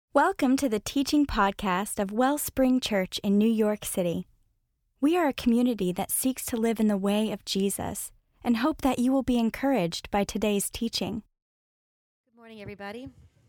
Welcome to the teaching podcast of Wellspring Church in New York City. We are a community that seeks to live in the way of Jesus and hope that you will be encouraged by today's teaching. Good morning, everybody.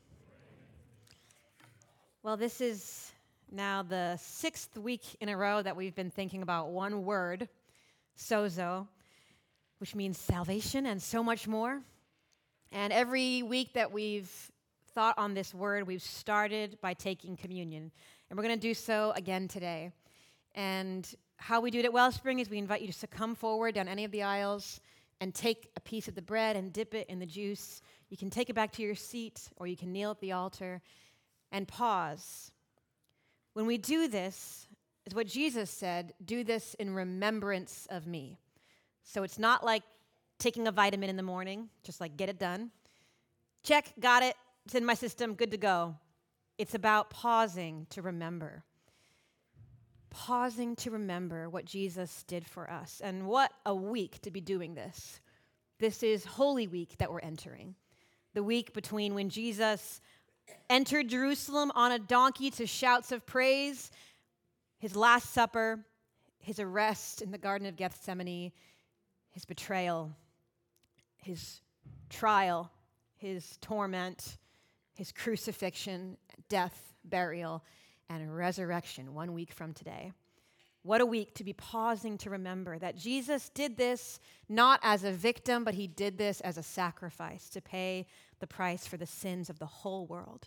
Well, this is now the 6th week in a row that we've been thinking about one word, sozo, which means salvation and so much more. And every week that we've thought on this word, we've started by taking communion. And we're going to do so again today. And how we do it at Wellspring is we invite you to come forward down any of the aisles and take a piece of the bread and dip it in the juice. You can take it back to your seat, or you can kneel at the altar and pause. When we do this, is what Jesus said, do this in remembrance of me. So it's not like taking a vitamin in the morning, just like get it done. Check, got it, it's in my system, good to go. It's about pausing to remember. Pausing to remember what Jesus did for us. And what a week to be doing this. This is Holy Week that we're entering. The week between when Jesus entered Jerusalem on a donkey to shouts of praise, his Last Supper, his arrest in the Garden of Gethsemane, his betrayal, his trial, his torment, his crucifixion, death, burial, and resurrection 1 week from today. What a week to be pausing to remember that Jesus did this not as a victim, but he did this as a sacrifice to pay the price for the sins of the whole world.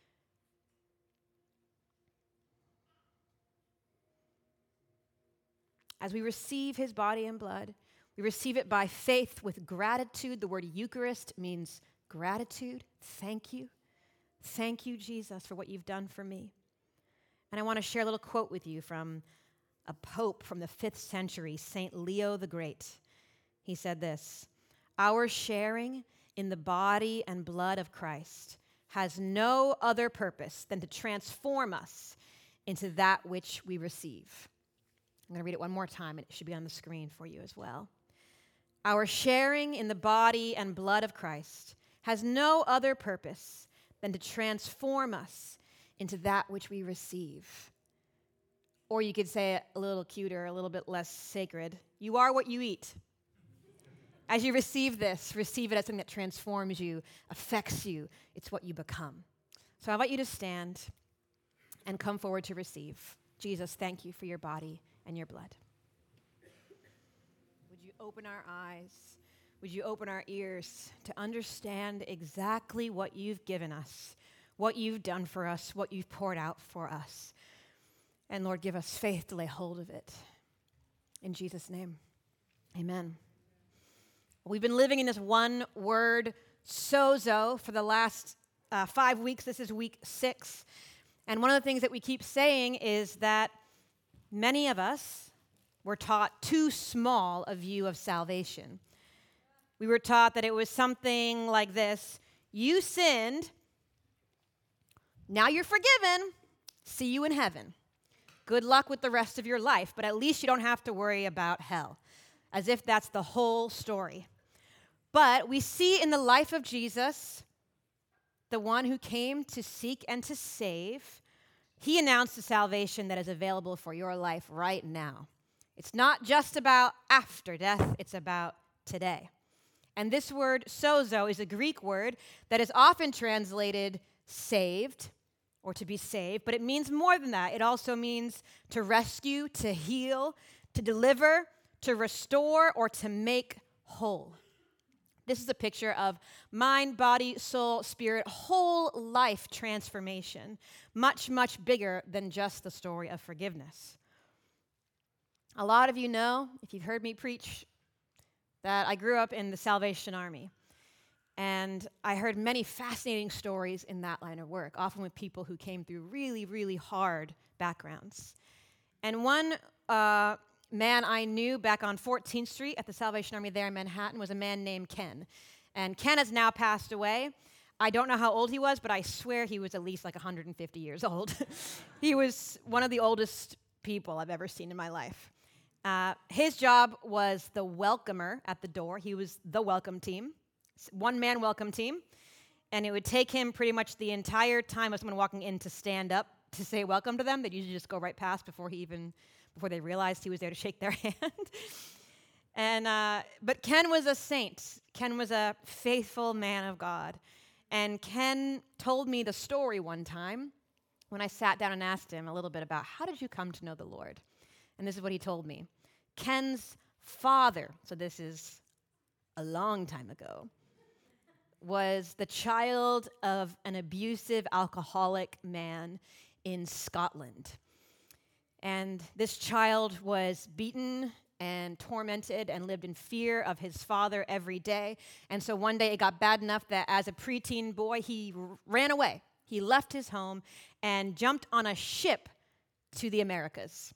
As we receive his body and blood, we receive it by faith with gratitude. The word Eucharist means gratitude. Thank you. Thank you, Jesus, for what you've done for me. And I want to share a little quote with you from a pope from the 5th century, St. Leo the Great. He said this: "Our sharing in the body and blood of Christ has no other purpose than to transform us into that which we receive." I'm going to read it one more time, and it should be on the screen for you as well. Our sharing in the body and blood of Christ has no other purpose than to transform us into that which we receive. Or you could say it a little cuter, a little bit less sacred. You are what you eat. As you receive this, receive it as something that transforms you, affects you. It's what you become. So I invite you to stand and come forward to receive. Jesus, thank you for your body and your blood. Would you open our eyes? Would you open our ears to understand exactly what you've given us, what you've done for us, what you've poured out for us? And Lord, give us faith to lay hold of it. In Jesus' name, amen. We've been living in this one word, sozo, for the last 5 weeks. This is week 6. And one of the things that we keep saying is that many of us were taught too small a view of salvation. We were taught that it was something like this: you sinned, now you're forgiven, see you in heaven. Good luck with the rest of your life, but at least you don't have to worry about hell, as if that's the whole story. But we see in the life of Jesus, the one who came to seek and to save, he announced the salvation that is available for your life right now. It's not just about after death, it's about today. And this word, sozo, is a Greek word that is often translated saved or to be saved, but it means more than that. It also means to rescue, to heal, to deliver, to restore, or to make whole. This is a picture of mind, body, soul, spirit, whole life transformation, much, much bigger than just the story of forgiveness. A lot of you know, if you've heard me preach, that I grew up in the Salvation Army. And I heard many fascinating stories in that line of work, often with people who came through really, really hard backgrounds. And one man I knew back on 14th Street at the Salvation Army there in Manhattan was a man named Ken. And Ken has now passed away. I don't know how old he was, but I swear he was at least like 150 years old. He was one of the oldest people I've ever seen in my life. His job was the welcomer at the door. He was the welcome team, one-man welcome team. And it would take him pretty much the entire time of someone walking in to stand up to say welcome to them. They'd usually just go right past before they realized he was there to shake their hand. But Ken was a saint. Ken was a faithful man of God. And Ken told me the story one time when I sat down and asked him a little bit about, how did you come to know the Lord? And this is what he told me. Ken's father, so this is a long time ago, was the child of an abusive alcoholic man in Scotland. And this child was beaten and tormented and lived in fear of his father every day. And so one day it got bad enough that as a preteen boy, he ran away. He left his home and jumped on a ship to the Americas.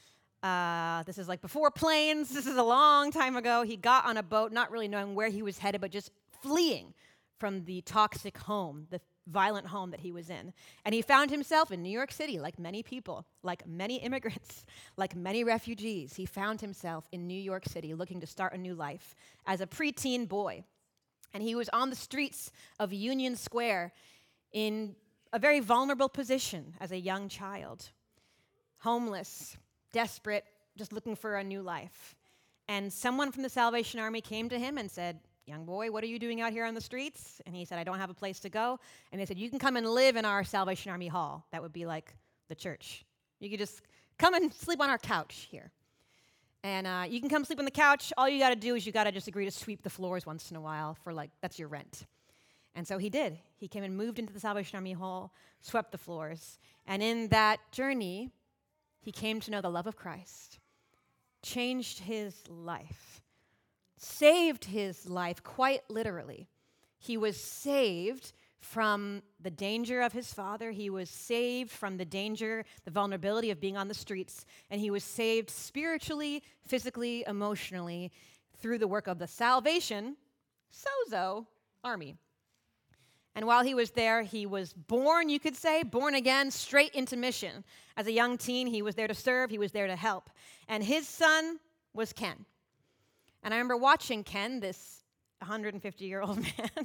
This is like before planes. This is a long time ago. He got on a boat, not really knowing where he was headed, but just fleeing from the toxic home, the violent home that he was in. And he found himself in New York City, like many people, like many immigrants, like many refugees. He found himself in New York City looking to start a new life as a preteen boy. And he was on the streets of Union Square in a very vulnerable position as a young child, homeless, desperate, just looking for a new life. And someone from the Salvation Army came to him and said, "Young boy, what are you doing out here on the streets?" And he said, "I don't have a place to go." And they said, "You can come and live in our Salvation Army hall." That would be like the church. You could just come and sleep on our couch here. And you can come sleep on the couch. All you got to do is you got to just agree to sweep the floors once in a while for that's your rent. And so he did. He came and moved into the Salvation Army hall, swept the floors. And in that journey, he came to know the love of Christ, changed his life, saved his life quite literally. He was saved from the danger of his father. He was saved from the danger, the vulnerability of being on the streets. And he was saved spiritually, physically, emotionally through the work of the Salvation Sozo Army. And while he was there, he was born, you could say, born again, straight into mission. As a young teen, he was there to serve, he was there to help. And his son was Ken. And I remember watching Ken, this 150-year-old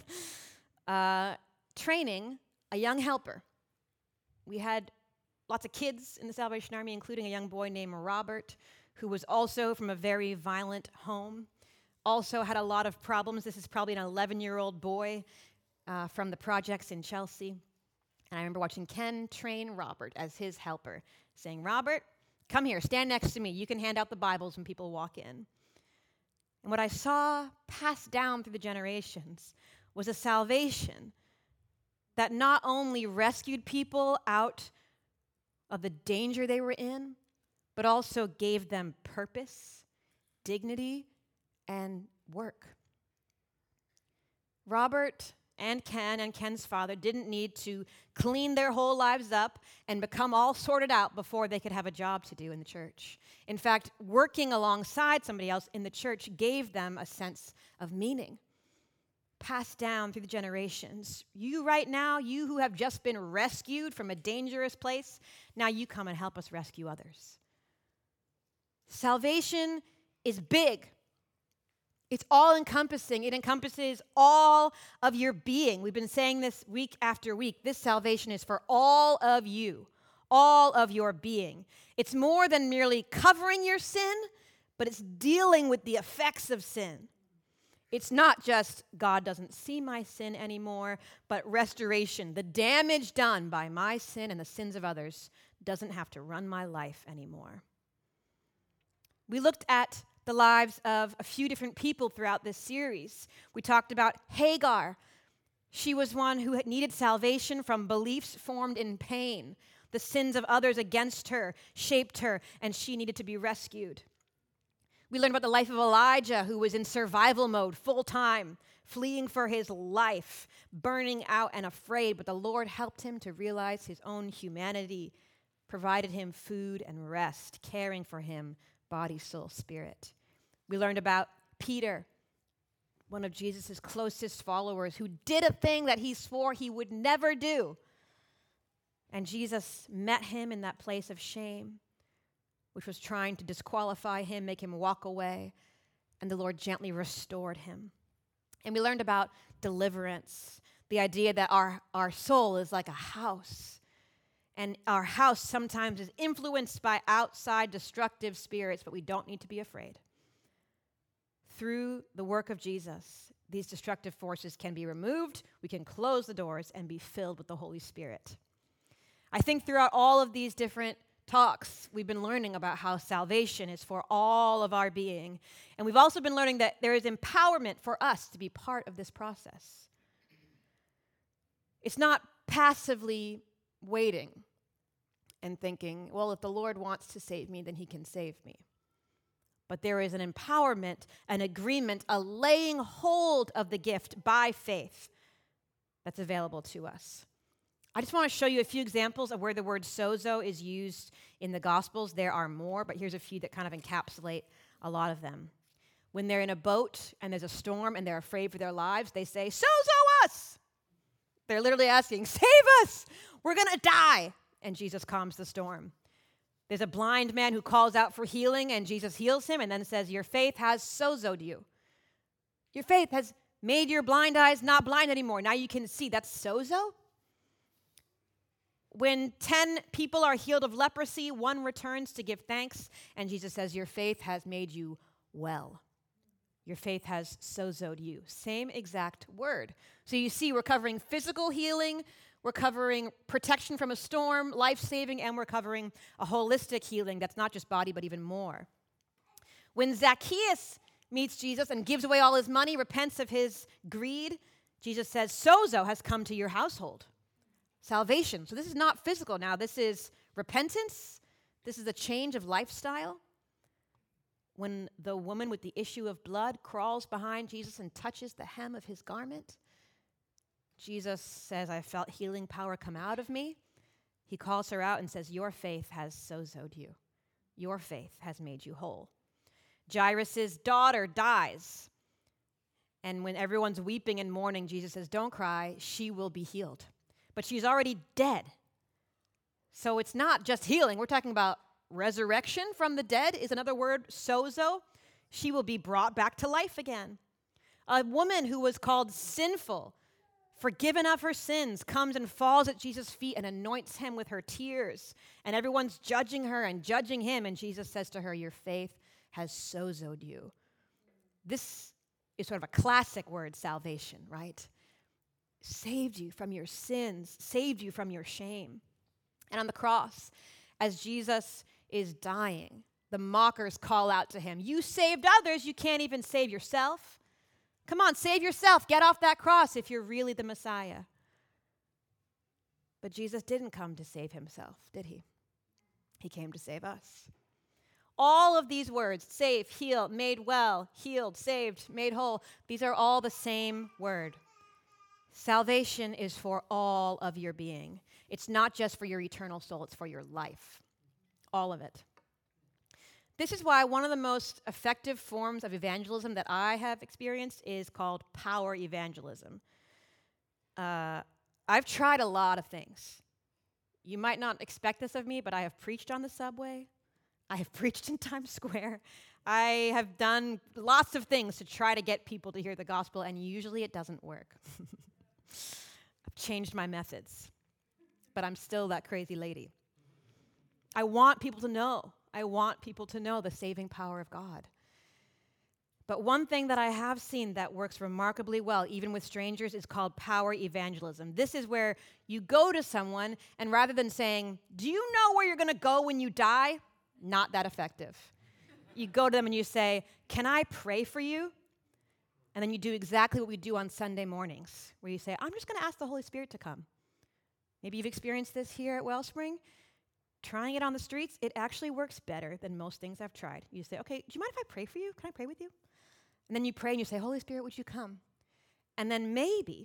man, training a young helper. We had lots of kids in the Salvation Army, including a young boy named Robert, who was also from a very violent home, also had a lot of problems. This is probably an 11-year-old boy from the projects in Chelsea. And I remember watching Ken train Robert as his helper, saying, "Robert, come here, stand next to me. You can hand out the Bibles when people walk in." And what I saw passed down through the generations was a salvation that not only rescued people out of the danger they were in, but also gave them purpose, dignity, and work. Robert and Ken's father didn't need to clean their whole lives up and become all sorted out before they could have a job to do in the church. In fact, working alongside somebody else in the church gave them a sense of meaning, passed down through the generations. You right now, you who have just been rescued from a dangerous place, now you come and help us rescue others. Salvation is big. It's all-encompassing. It encompasses all of your being. We've been saying this week after week. This salvation is for all of you, all of your being. It's more than merely covering your sin, but it's dealing with the effects of sin. It's not just God doesn't see my sin anymore, but restoration. The damage done by my sin and the sins of others doesn't have to run my life anymore. We looked at the lives of a few different people throughout this series. We talked about Hagar. She was one who had needed salvation from beliefs formed in pain. The sins of others against her shaped her, and she needed to be rescued. We learned about the life of Elijah, who was in survival mode full-time, fleeing for his life, burning out and afraid, but the Lord helped him to realize his own humanity, provided him food and rest, caring for him, body, soul, spirit. We learned about Peter, one of Jesus' closest followers, who did a thing that he swore he would never do. And Jesus met him in that place of shame, which was trying to disqualify him, make him walk away, and the Lord gently restored him. And we learned about deliverance, The idea that our soul is like a house, and our house sometimes is influenced by outside destructive spirits, but we don't need to be afraid. Through the work of Jesus, these destructive forces can be removed. We can close the doors and be filled with the Holy Spirit. I think throughout all of these different talks, we've been learning about how salvation is for all of our being. And we've also been learning that there is empowerment for us to be part of this process. It's not passively waiting and thinking, well, if the Lord wants to save me, then he can save me. But there is an empowerment, an agreement, a laying hold of the gift by faith that's available to us. I just want to show you a few examples of where the word sozo is used in the Gospels. There are more, but here's a few that kind of encapsulate a lot of them. When they're in a boat and there's a storm and they're afraid for their lives, they say, sozo us! They're literally asking, save us! We're going to die! And Jesus calms the storm. There's a blind man who calls out for healing, and Jesus heals him and then says, your faith has sozoed you. Your faith has made your blind eyes not blind anymore. Now you can see. That's sozo? When 10 people are healed of leprosy, one returns to give thanks, and Jesus says, your faith has made you well. Your faith has sozoed you. Same exact word. So you see, we're covering physical healing, we're covering protection from a storm, life-saving, and we're covering a holistic healing that's not just body, but even more. When Zacchaeus meets Jesus and gives away all his money, repents of his greed, Jesus says, sozo has come to your household. Salvation. So this is not physical now. This is repentance. This is a change of lifestyle. When the woman with the issue of blood crawls behind Jesus and touches the hem of his garment, Jesus says, I felt healing power come out of me. He calls her out and says, your faith has sozoed you. Your faith has made you whole. Jairus' daughter dies. And when everyone's weeping and mourning, Jesus says, don't cry, she will be healed. But she's already dead. So it's not just healing. We're talking about resurrection from the dead is another word, sozo. She will be brought back to life again. A woman who was called sinful, forgiven of her sins, comes and falls at Jesus' feet and anoints him with her tears. And everyone's judging her and judging him. And Jesus says to her, your faith has sozoed you. This is sort of a classic word, salvation, right? Saved you from your sins, saved you from your shame. And on the cross, as Jesus is dying, the mockers call out to him, you saved others, you can't even save yourself. Come on, save yourself. Get off that cross if you're really the Messiah. But Jesus didn't come to save himself, did he? He came to save us. All of these words, save, heal, made well, healed, saved, made whole, these are all the same word. Salvation is for all of your being. It's not just for your eternal soul, it's for your life. All of it. This is why one of the most effective forms of evangelism that I have experienced is called power evangelism. I've tried a lot of things. You might not expect this of me, but I have preached on the subway. I have preached in Times Square. I have done lots of things to try to get people to hear the gospel, and usually it doesn't work. I've changed my methods, but I'm still that crazy lady. I want people to know. I want people to know the saving power of God. But one thing that I have seen that works remarkably well, even with strangers, is called power evangelism. This is where you go to someone, and rather than saying, do you know where you're going to go when you die? Not that effective. You go to them and you say, can I pray for you? And then you do exactly what we do on Sunday mornings, where you say, I'm just going to ask the Holy Spirit to come. Maybe you've experienced this here at Wellspring. Trying it on the streets, it actually works better than most things I've tried. You say, okay, do you mind if I pray for you? Can I pray with you? And then you pray and you say, Holy Spirit, would you come? And then maybe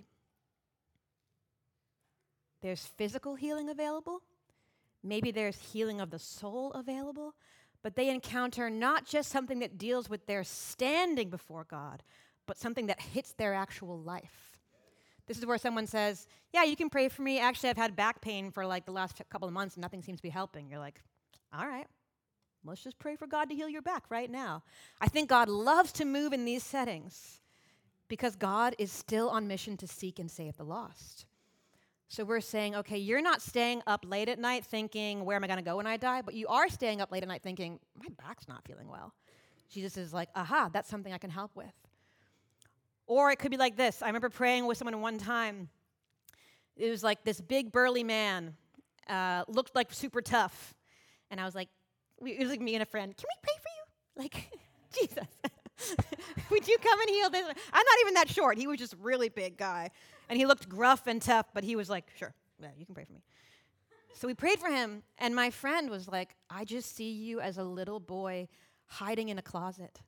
there's physical healing available. Maybe there's healing of the soul available. But they encounter not just something that deals with their standing before God, but something that hits their actual life. This is where someone says, yeah, you can pray for me. Actually, I've had back pain for like the last couple of months and nothing seems to be helping. You're like, all right, let's just pray for God to heal your back right now. I think God loves to move in these settings because God is still on mission to seek and save the lost. So we're saying, okay, you're not staying up late at night thinking, where am I going to go when I die? But you are staying up late at night thinking, my back's not feeling well. Jesus is like, aha, that's something I can help with. Or it could be like this. I remember praying with someone one time. It was like this big burly man, looked like super tough. And I was like, it was like me and a friend, can we pray for you? Like, Jesus, would you come and heal this? I'm not even that short. He was just a really big guy. And he looked gruff and tough, but he was like, sure, yeah, you can pray for me. So we prayed for him, and my friend was like, I just see you as a little boy hiding in a closet,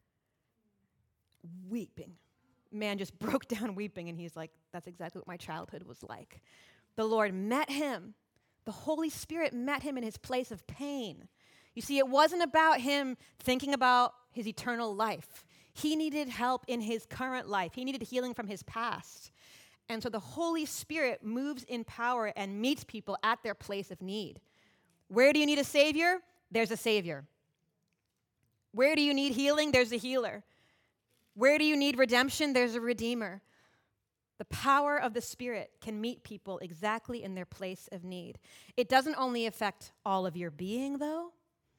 weeping. Man just broke down weeping, and he's like, that's exactly what my childhood was like. The Lord met him. The Holy Spirit met him in his place of pain. You see, it wasn't about him thinking about his eternal life. He needed help in his current life. He needed healing from his past. And so the Holy Spirit moves in power and meets people at their place of need. Where do you need a Savior? There's a Savior. Where do you need healing? There's a healer. Where do you need redemption? There's a Redeemer. The power of the Spirit can meet people exactly in their place of need. It doesn't only affect all of your being, though.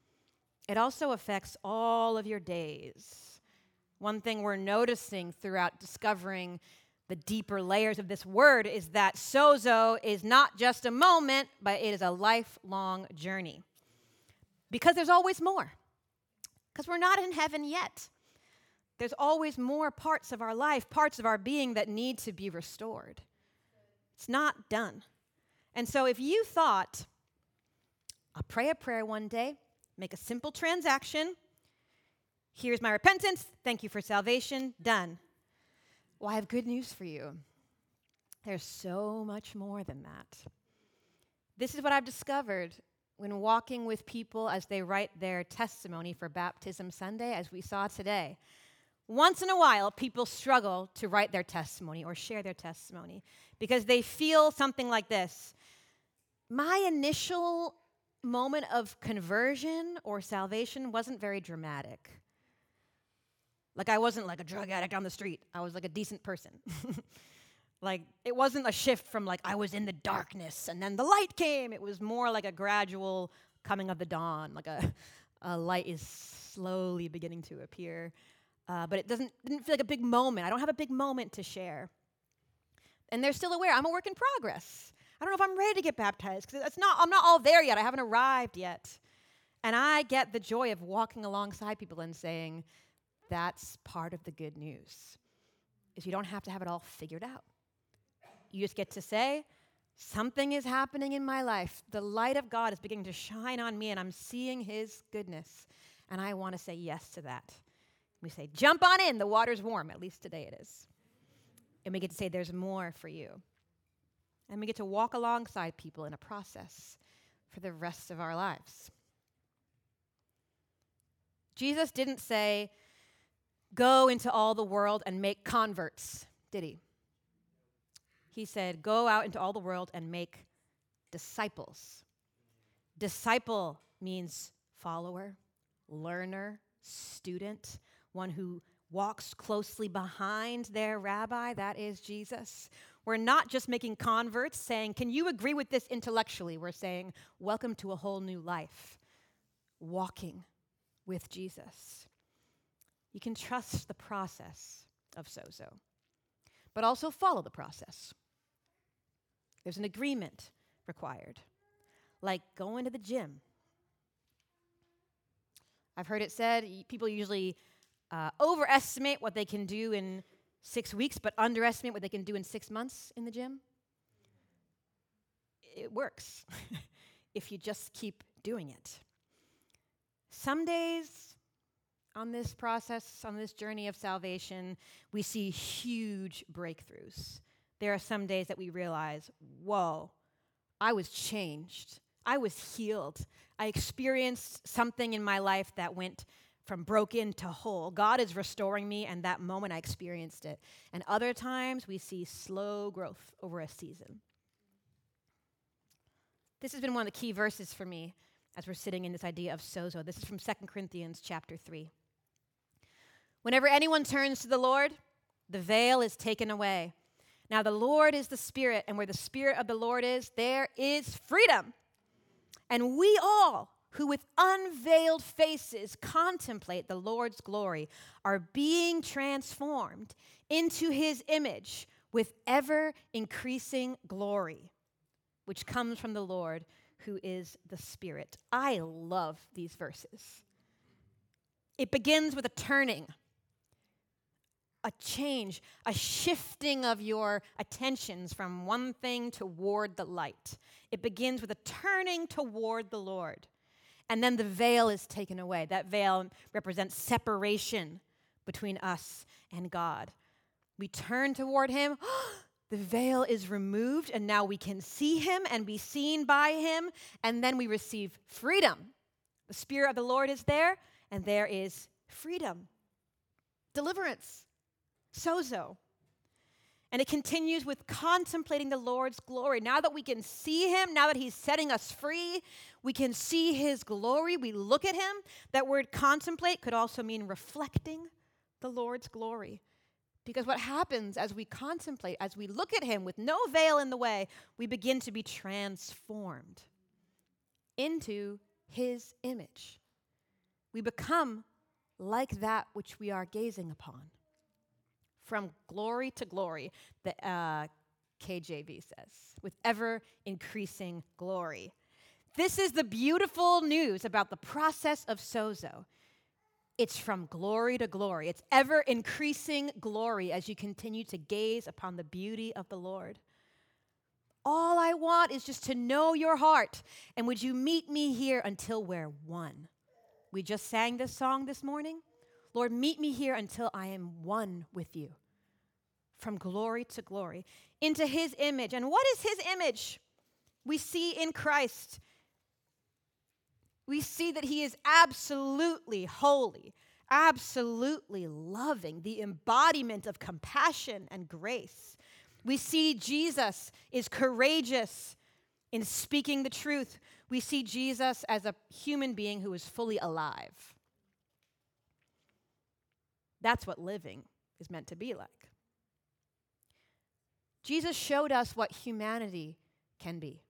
It also affects all of your days. One thing we're noticing throughout discovering the deeper layers of this word is that sozo is not just a moment, but it is a lifelong journey. Because there's always more. Because we're not in heaven yet. There's always more parts of our life, parts of our being that need to be restored. It's not done. And so if you thought, I'll pray a prayer one day, make a simple transaction, here's my repentance, thank you for salvation, done. Well, I have good news for you. There's so much more than that. This is what I've discovered when walking with people as they write their testimony for Baptism Sunday, as we saw today. Once in a while, people struggle to write their testimony or share their testimony because they feel something like this. My initial moment of conversion or salvation wasn't very dramatic. Like, I wasn't like a drug addict on the street. I was like a decent person. Like, it wasn't a shift from like, I was in the darkness and then the light came. It was more like a gradual coming of the dawn. Like a light is slowly beginning to appear. But it didn't feel like a big moment. I don't have a big moment to share. And they're still aware. I'm a work in progress. I don't know if I'm ready to get baptized because I'm not all there yet. I haven't arrived yet. And I get the joy of walking alongside people and saying, that's part of the good news, is you don't have to have it all figured out. You just get to say, something is happening in my life. The light of God is beginning to shine on me, and I'm seeing his goodness. And I want to say yes to that. We say, jump on in. The water's warm. At least today it is. And we get to say, there's more for you. And we get to walk alongside people in a process for the rest of our lives. Jesus didn't say, go into all the world and make converts, did he? He said, go out into all the world and make disciples. Disciple means follower, learner, student, one who walks closely behind their rabbi. That is Jesus. We're not just making converts saying, can you agree with this intellectually? We're saying, welcome to a whole new life, walking with Jesus. You can trust the process of sozo, but also follow the process. There's an agreement required, like going to the gym. I've heard it said people usually overestimate what they can do in 6 weeks, but underestimate what they can do in 6 months in the gym. It works if you just keep doing it. Some days on this process, on this journey of salvation, we see huge breakthroughs. There are some days that we realize, whoa, I was changed. I was healed. I experienced something in my life that went from broken to whole. God is restoring me, and that moment I experienced it. And other times we see slow growth over a season. This has been one of the key verses for me as we're sitting in this idea of sozo. This is from 2 Corinthians chapter 3. Whenever anyone turns to the Lord, The veil is taken away. Now the Lord is the Spirit, and where the Spirit of the Lord is, there is freedom. And we all, who with unveiled faces contemplate the Lord's glory, are being transformed into his image with ever increasing glory, which comes from the Lord, who is the Spirit. I love these verses. It begins with a turning, a change, a shifting of your attentions from one thing toward the light. It begins with a turning toward the Lord. And then the veil is taken away. That veil represents separation between us and God. We turn toward him. The veil is removed, and now we can see him and be seen by him. And then we receive freedom. The Spirit of the Lord is there, and there is freedom, deliverance. Sozo. And it continues with contemplating the Lord's glory. Now that we can see him, now that he's setting us free, we can see his glory. We look at him. That word contemplate could also mean reflecting the Lord's glory. Because what happens as we contemplate, as we look at him with no veil in the way, we begin to be transformed into his image. We become like that which we are gazing upon. From glory to glory, the KJV says, with ever increasing glory. This is the beautiful news about the process of sozo. It's from glory to glory. It's ever increasing glory as you continue to gaze upon the beauty of the Lord. All I want is just to know your heart. And would you meet me here until we're one? We just sang this song this morning. Lord, meet me here until I am one with you. From glory to glory, into his image. And what is his image? We see in Christ. We see that he is absolutely holy, absolutely loving, the embodiment of compassion and grace. We see Jesus is courageous in speaking the truth. We see Jesus as a human being who is fully alive. That's what living is meant to be like. Jesus showed us what humanity can be.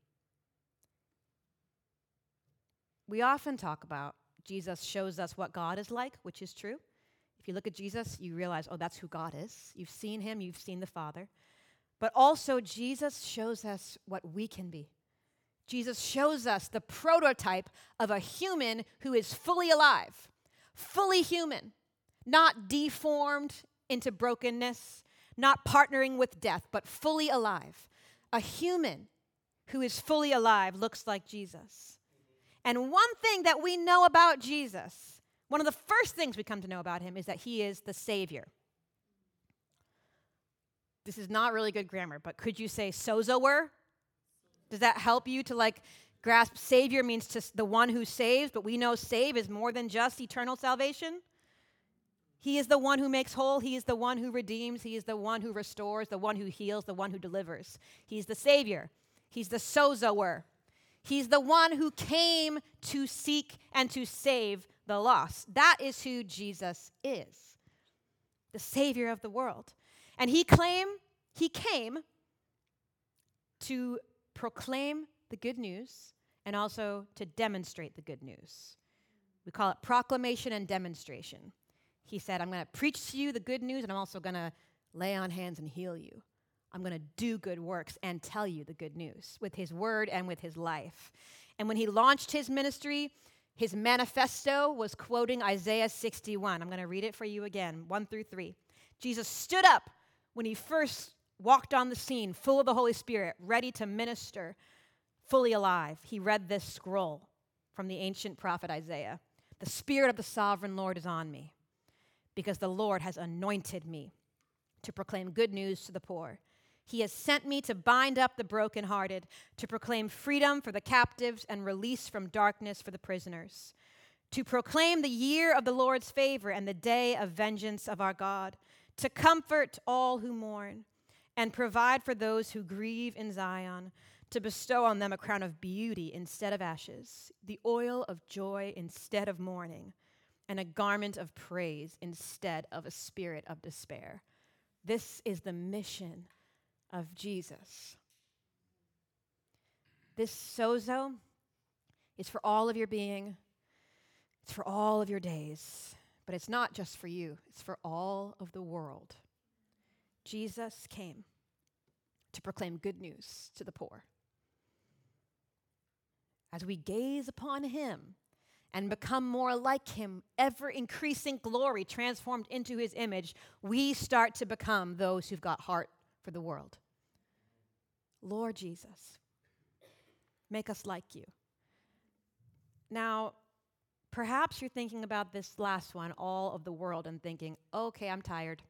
We often talk about Jesus shows us what God is like, which is true. If you look at Jesus, you realize, oh, that's who God is. You've seen him, you've seen the Father. But also, Jesus shows us what we can be. Jesus shows us the prototype of a human who is fully alive, fully human, not deformed into brokenness, not partnering with death, but fully alive. A human who is fully alive looks like Jesus. And one thing that we know about Jesus, one of the first things we come to know about him is that he is the Savior. This is not really good grammar, but could you say sozoer? Does that help you to grasp Savior means just the one who saves, but we know save is more than just eternal salvation? He is the one who makes whole. He is the one who redeems. He is the one who restores, the one who heals, the one who delivers. He's the Savior. He's the sozoer. He's the one who came to seek and to save the lost. That is who Jesus is, the Savior of the world. And he came to proclaim the good news and also to demonstrate the good news. We call it proclamation and demonstration. He said, I'm going to preach to you the good news, and I'm also going to lay on hands and heal you. I'm going to do good works and tell you the good news with his word and with his life. And when he launched his ministry, his manifesto was quoting Isaiah 61. I'm going to read it for you again, 1-3. Jesus stood up when he first walked on the scene, full of the Holy Spirit, ready to minister, fully alive. He read this scroll from the ancient prophet Isaiah. The Spirit of the sovereign Lord is on me, because the Lord has anointed me to proclaim good news to the poor. He has sent me to bind up the brokenhearted, to proclaim freedom for the captives and release from darkness for the prisoners, to proclaim the year of the Lord's favor and the day of vengeance of our God, to comfort all who mourn and provide for those who grieve in Zion, to bestow on them a crown of beauty instead of ashes, the oil of joy instead of mourning, and a garment of praise instead of a spirit of despair. This is the mission of Jesus. This sozo is for all of your being. It's for all of your days. But it's not just for you. It's for all of the world. Jesus came to proclaim good news to the poor. As we gaze upon him and become more like him, ever-increasing glory transformed into his image, we start to become those who've got heart for the world. Lord Jesus, make us like you. Now, perhaps you're thinking about this last one, all of the world, and thinking, okay, I'm tired.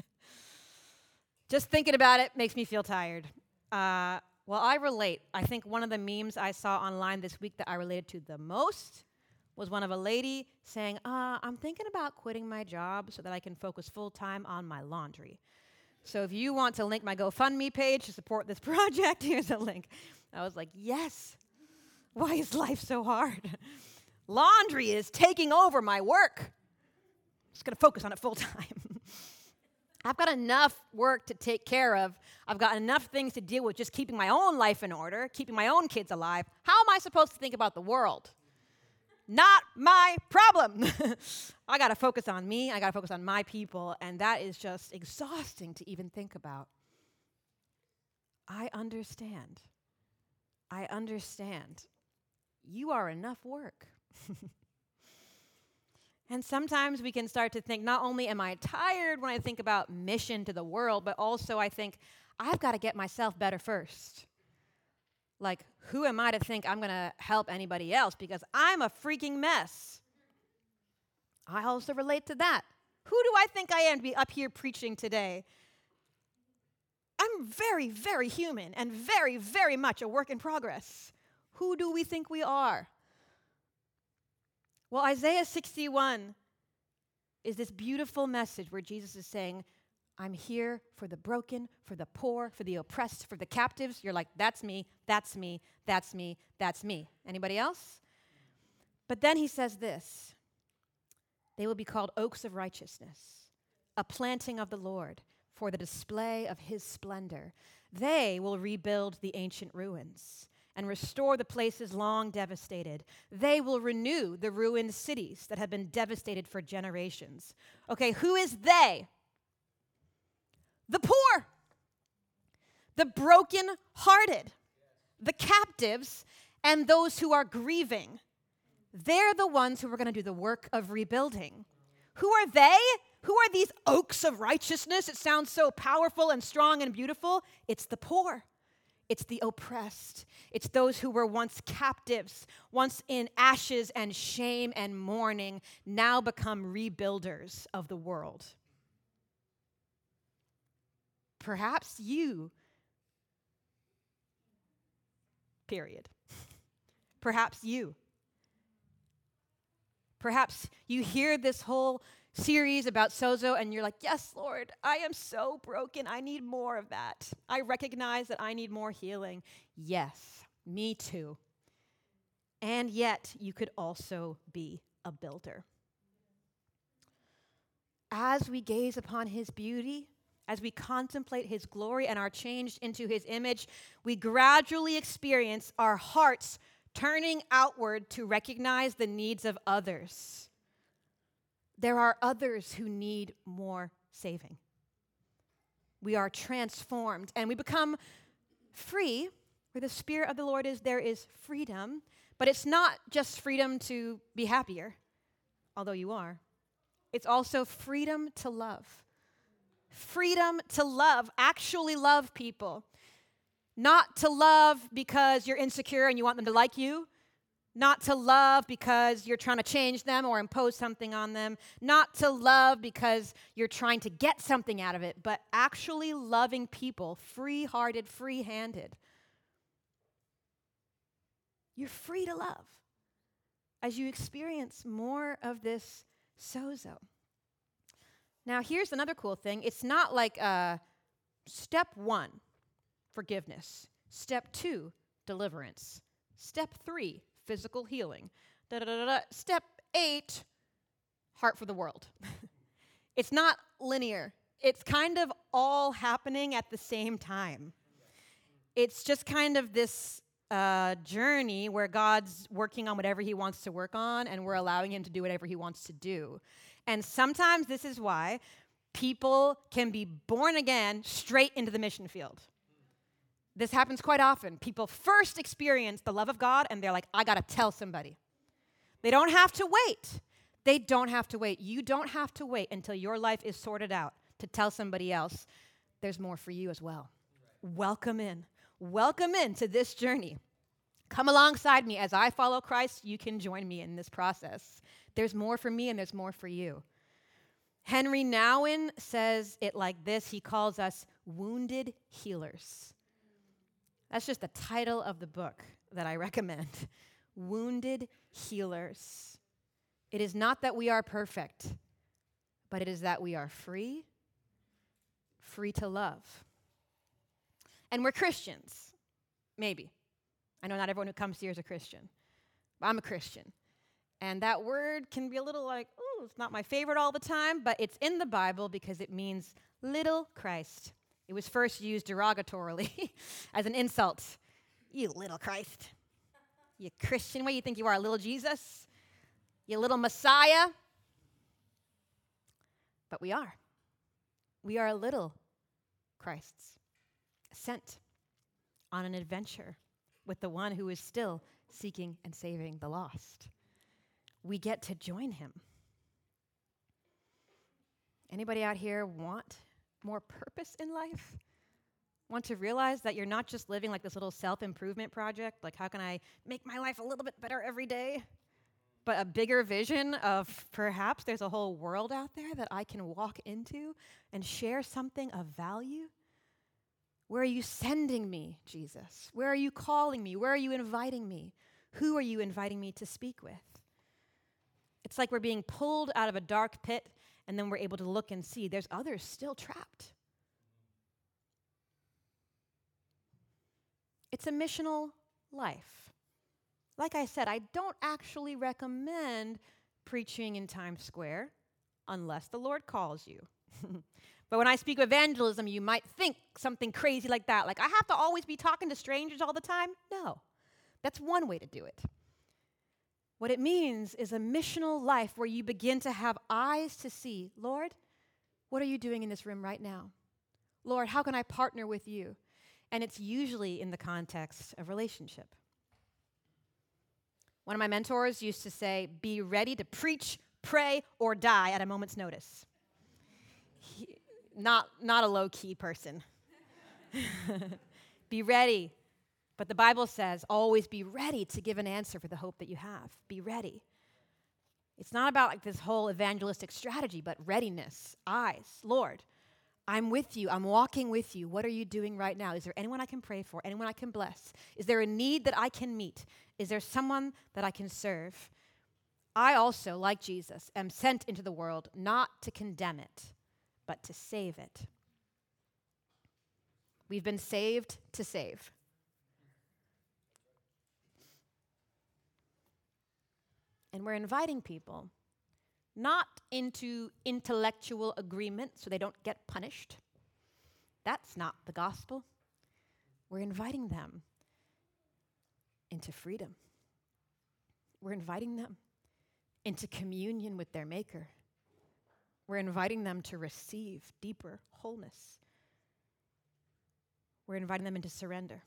Just thinking about it makes me feel tired. Well, I relate. I think one of the memes I saw online this week that I related to the most was one of a lady saying, I'm thinking about quitting my job so that I can focus full-time on my laundry. So if you want to link my GoFundMe page to support this project, here's a link. I was like, yes. Why is life so hard? Laundry is taking over my work. I'm just going to focus on it full-time. I've got enough work to take care of. I've got enough things to deal with just keeping my own life in order, keeping my own kids alive. How am I supposed to think about the world? Not my problem. I got to focus on me. I got to focus on my people. And that is just exhausting to even think about. I understand. You are enough work. And sometimes we can start to think, not only am I tired when I think about mission to the world, but also I think, I've got to get myself better first. Like, who am I to think I'm going to help anybody else because I'm a freaking mess? I also relate to that. Who do I think I am to be up here preaching today? I'm very, very human and very, very much a work in progress. Who do we think we are? Well, Isaiah 61 is this beautiful message where Jesus is saying, I'm here for the broken, for the poor, for the oppressed, for the captives. You're like, that's me, that's me, that's me, that's me. Anybody else? But then he says this, they will be called oaks of righteousness, a planting of the Lord for the display of his splendor. They will rebuild the ancient ruins and restore the places long devastated. They will renew the ruined cities that have been devastated for generations. Okay, who is they? The poor, the broken-hearted, the captives, and those who are grieving. They're the ones who are going to do the work of rebuilding. Who are they? Who are these oaks of righteousness? It sounds so powerful and strong and beautiful. It's the poor. It's the oppressed. It's those who were once captives, once in ashes and shame and mourning, now become rebuilders of the world. Perhaps you, period. Perhaps you. Perhaps you hear this whole series about sozo and you're like, yes, Lord, I am so broken. I need more of that. I recognize that I need more healing. Yes, me too. And yet, you could also be a builder. As we gaze upon his beauty, as we contemplate his glory and are changed into his image, we gradually experience our hearts turning outward to recognize the needs of others. There are others who need more saving. We are transformed and we become free. Where the Spirit of the Lord is, there is freedom. But it's not just freedom to be happier, although you are. It's also freedom to love. Freedom to love, actually love people. Not to love because you're insecure and you want them to like you. Not to love because you're trying to change them or impose something on them. Not to love because you're trying to get something out of it, but actually loving people, free-hearted, free-handed. You're free to love as you experience more of this sozo. Now, here's another cool thing. It's not like step 1, forgiveness. Step 2, deliverance. Step 3, physical healing. Step 8, heart for the world. It's not linear. It's kind of all happening at the same time. It's just kind of this journey where God's working on whatever he wants to work on, and we're allowing him to do whatever he wants to do. And sometimes this is why people can be born again straight into the mission field. This happens quite often. People first experience the love of God, and they're like, I got to tell somebody. They don't have to wait. They don't have to wait. You don't have to wait until your life is sorted out to tell somebody else there's more for you as well. Welcome in. Welcome into this journey. Come alongside me as I follow Christ. You can join me in this process. There's more for me and there's more for you. Henry Nouwen says it like this. He calls us wounded healers. That's just the title of the book that I recommend. Wounded healers. It is not that we are perfect, but it is that we are free to love. And we're Christians, maybe. I know not everyone who comes here is a Christian, but I'm a Christian. And that word can be a little like, oh, it's not my favorite all the time, but it's in the Bible because it means little Christ. It was first used derogatorily as an insult. You little Christ. You Christian, what do you think you are, little Jesus? You little Messiah? But we are. We are little Christs, sent on an adventure with the one who is still seeking and saving the lost. We get to join him. Anybody out here want more purpose in life? Want to realize that you're not just living like this little self-improvement project, like how can I make my life a little bit better every day? But a bigger vision of perhaps there's a whole world out there that I can walk into and share something of value? Where are you sending me, Jesus? Where are you calling me? Where are you inviting me? Who are you inviting me to speak with? It's like we're being pulled out of a dark pit, and then we're able to look and see there's others still trapped. It's a missional life. Like I said, I don't actually recommend preaching in Times Square unless the Lord calls you. But when I speak of evangelism, you might think something crazy like that. Like, I have to always be talking to strangers all the time? No. That's one way to do it. What it means is a missional life where you begin to have eyes to see, Lord, what are you doing in this room right now? Lord, how can I partner with you? And it's usually in the context of relationship. One of my mentors used to say, be ready to preach, pray, or die at a moment's notice. Not a low-key person. Be ready. But the Bible says, always be ready to give an answer for the hope that you have. Be ready. It's not about like this whole evangelistic strategy, but readiness, eyes. Lord, I'm with you. I'm walking with you. What are you doing right now? Is there anyone I can pray for? Anyone I can bless? Is there a need that I can meet? Is there someone that I can serve? I also, like Jesus, am sent into the world not to condemn it, but to save it. We've been saved to save. And we're inviting people not into intellectual agreement so they don't get punished. That's not the gospel. We're inviting them into freedom. We're inviting them into communion with their Maker. We're inviting them to receive deeper wholeness. We're inviting them into surrender.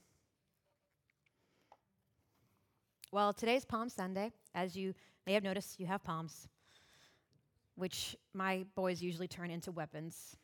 Well, today's Palm Sunday. As you may have noticed, you have palms, which my boys usually turn into weapons.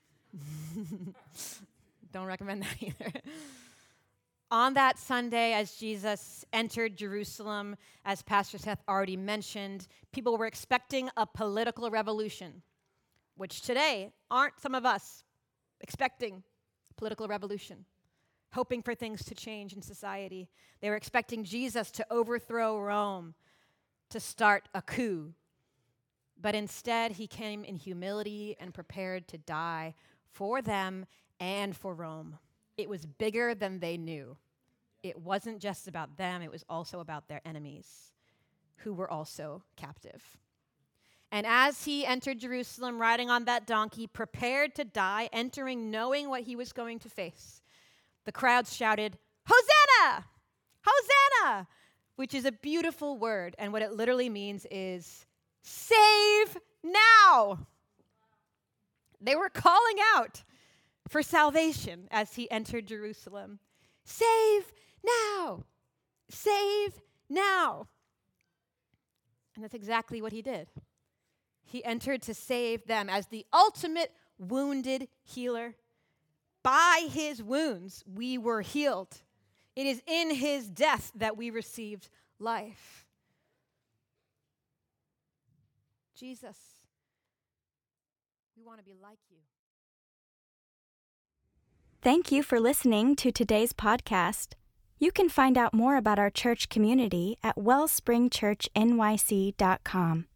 Don't recommend that either. On that Sunday, as Jesus entered Jerusalem, as Pastor Seth already mentioned, people were expecting a political revolution, which today aren't some of us expecting a political revolution, hoping for things to change in society. They were expecting Jesus to overthrow Rome, to start a coup. But instead, he came in humility and prepared to die for them and for Rome. It was bigger than they knew. It wasn't just about them, it was also about their enemies, who were also captive. And as he entered Jerusalem riding on that donkey, prepared to die, entering knowing what he was going to face, the crowds shouted, "Hosanna! Hosanna!" which is a beautiful word. And what it literally means is, save now. They were calling out for salvation as he entered Jerusalem. Save now! Save now! And that's exactly what he did. He entered to save them as the ultimate wounded healer. By his wounds, we were healed. It is in his death that we received life. Jesus, we want to be like you. Thank you for listening to today's podcast. You can find out more about our church community at wellspringchurchnyc.com.